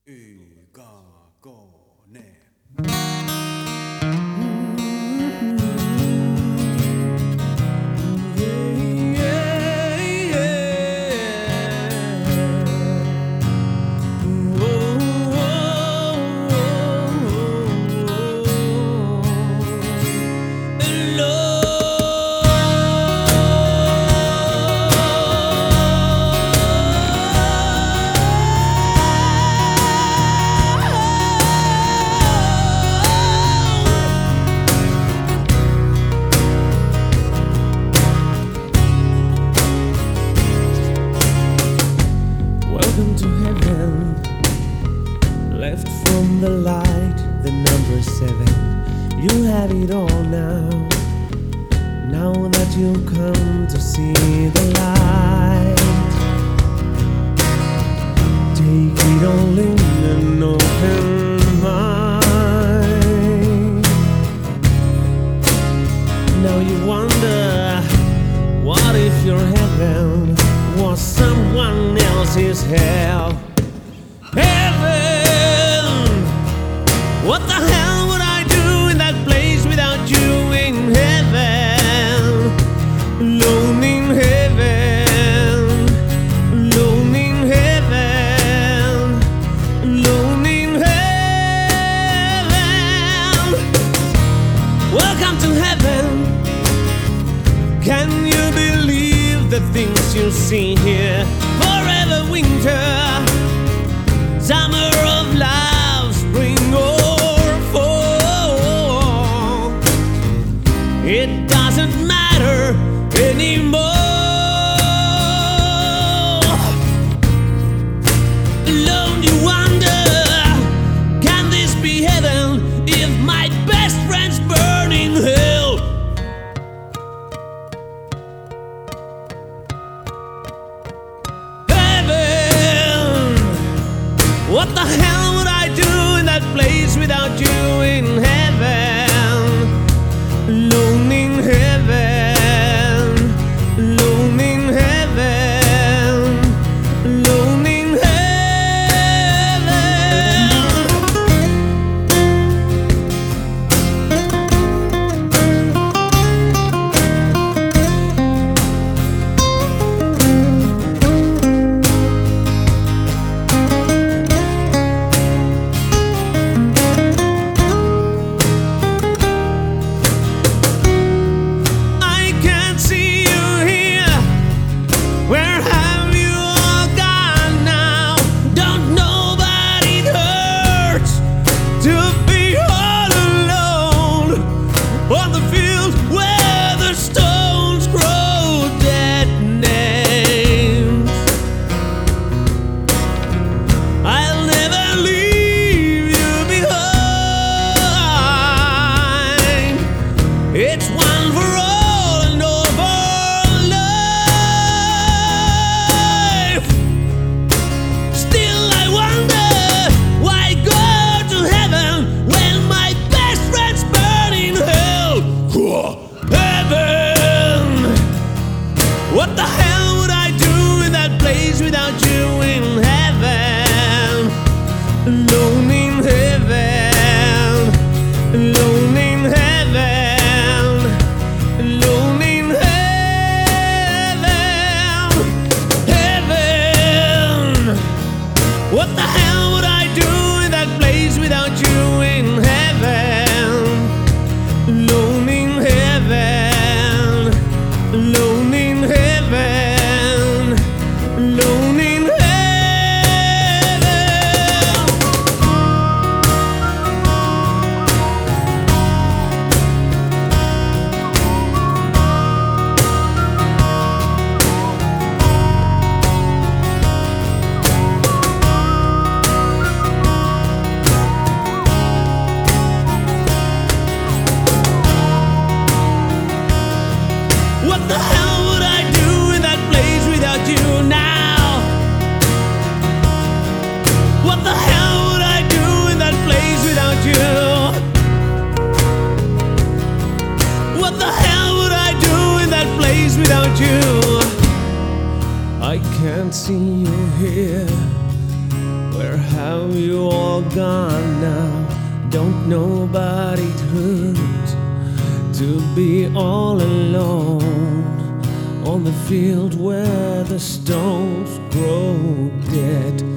Welcome to heaven, left from the light, the number 7. You have it all now, now that you've come to see the light. Take it all in an open mind. Now you wonder, what if your heaven was someone else's hell? Heaven! What the hell would I do in that place without you in heaven? Alone in heaven, alone in heaven, alone in heaven. Welcome to heaven. Can you believe the things you see here? Forever winter, summer of love, spring or fall. It doesn't matter anymore. Alone you wonder, can this be heaven if my best friend's burning hell? What the hell would I do in that place without you in heaven? Alone in heaven, alone in heaven, alone in heaven. It's one for all and all for life. Still I wonder, why go to heaven when my best friend's burning hell? Heaven! What the hell would I do in that place without you in heaven? Alone in heaven, alone in heaven. What the hell would I do in that place without you in heaven? Alone in heaven, alone in heaven, alone in What the hell would I do in that place without you now? What the hell would I do in that place without you? What the hell would I do in that place without you? I can't see you here. Where how you all gone now. Don't nobody hurt to be all alone on the field where the stones grow dead.